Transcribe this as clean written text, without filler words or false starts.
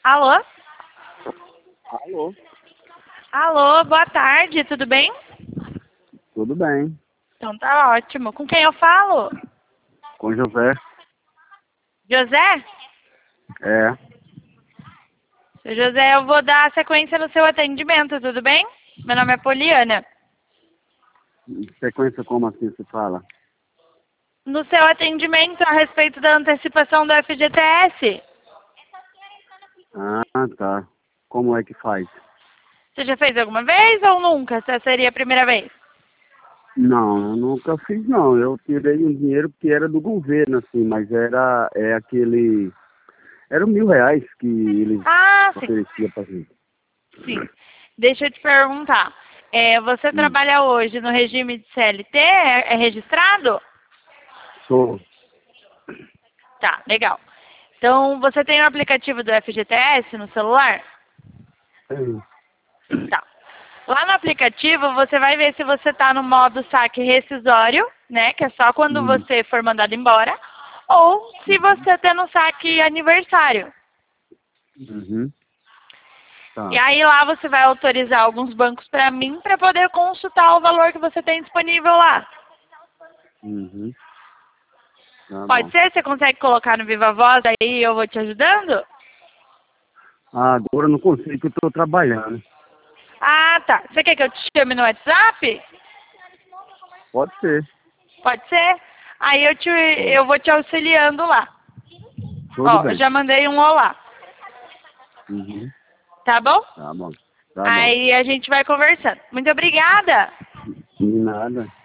Alô? Alô, Alô, boa tarde, tudo bem? tudo bem? Então tá ótimo. Com quem eu falo? Com José? José? É. Seu José, eu vou dar sequência no seu atendimento, tudo bem? Meu nome é Poliana. Sequência como assim se fala? No seu atendimento a respeito da antecipação do FGTS, Ah, tá. Como é que faz? você já fez alguma vez ou nunca? Essa seria a primeira vez? Não, eu nunca fiz não. Eu tirei um dinheiro que era do governo, assim, mas aquele. Era R$ 1.000 que eles Ah, sim, ofereciam pra gente. sim. Deixa eu te perguntar. Você Hum, trabalha hoje no regime de CLT? É registrado? sou. Tá, legal. Então, você tem o aplicativo do FGTS no celular? Tem. Tá. Lá no aplicativo, você vai ver se você está no modo saque rescisório, né? Que é só quando Hum, você for mandado embora. Ou se uhum, você está no saque aniversário. uhum, E tá. aí lá você vai autorizar alguns bancos para mim para poder consultar o valor que você tem disponível lá. Uhum, tá Pode bom. ser? Você consegue colocar no Viva Voz aí eu vou te ajudando? Ah, agora eu não consigo, que eu tô trabalhando. Ah, tá. Você quer que eu te chame no WhatsApp? Pode ser. Pode ser? Aí Pode. eu vou te auxiliando lá. Tudo Ó, eu bem. já mandei um olá, Uhum, tá bom? tá bom. Tá bom. Aí a gente vai conversando. Muito obrigada! De nada.